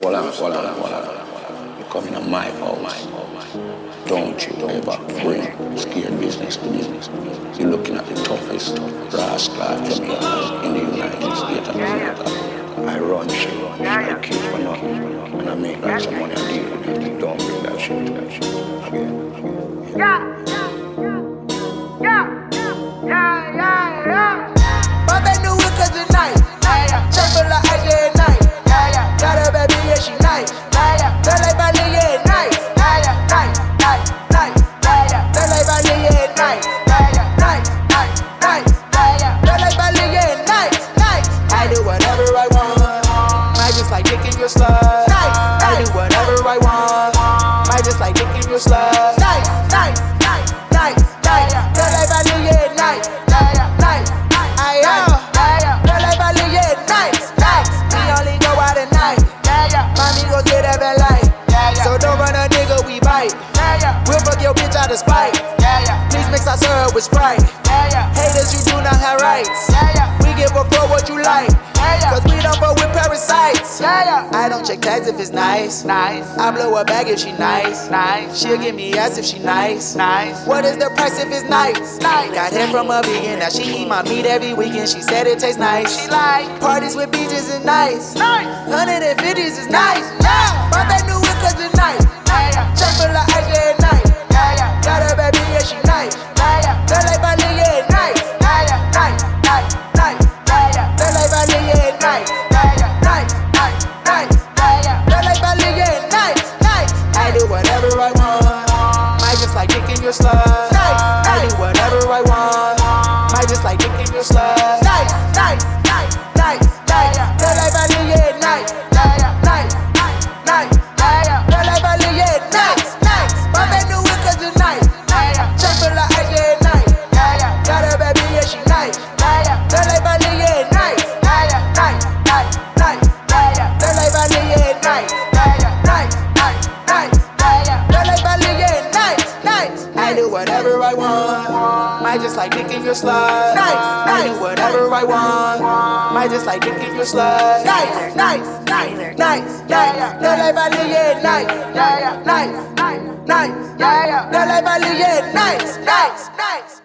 You come in my house. Don't you ever bring scared business to me. You're looking at the toughest rascal Jamaican in the United States of America. I run shit, I kill for nothing, and I make lots of money and deal with it. Don't bring that shit again. Bobby knew it 'cause it's nice. Check for the ice, yeah, it's nice. Got her baby, yeah, she nice. Feel like Bali, yeah, it's nice. Nice. Feel like Bali, yeah, it's nice. Nice. Feel like Bali, yeah, it's nice. I do whatever I want. Might just like kicking your slut. I do whatever I want. Might just like kicking your slut. Nice. Feel like Bali, yeah, it's nice. So don't run a nigga, we bite. We'll fuck your bitch out of spite. Please mix our syrup with Sprite. Haters, you do not have rights. We give a fuck what you like, cause we don't fuck with parasites. I don't check tags if it's nice. I blow a bag if she nice. She'll give me ass if she nice. What is the price if it's nice? Got hair from a vegan, now she eat my meat every weekend. She said it tastes nice. Parties with beaches is nice. 150s is nice. My baby knew it 'cause it's nice. Check for the ice, yeah, it's nice. Got her baby, yeah, she nice. Feel like Bali, yeah, it's nice. Feel like Bali, yeah, it's nice. Feel like Bali, yeah, it's nice. I do whatever I want. Might just like kicking your slut. I do whatever I want. Might just like kicking your slut. Nice. Feel like Bali, yeah, it's nice. Feel like Bali, yeah, it's nice. My baby knew it 'cause it's nice. Check for the ice, yeah, it's nice. Got her baby, yeah, she nice. Feel like Bali, yeah, it's nice. Feel like Bali, yeah, it's nice. Feel like Bali, yeah, it's nice. I do whatever I want. Might just like kicking your slut. I do whatever I want. Might just like kicking your slut. Nice. Feel like Bali, yeah, it's nice. Feel like Bali, yeah, it's nice.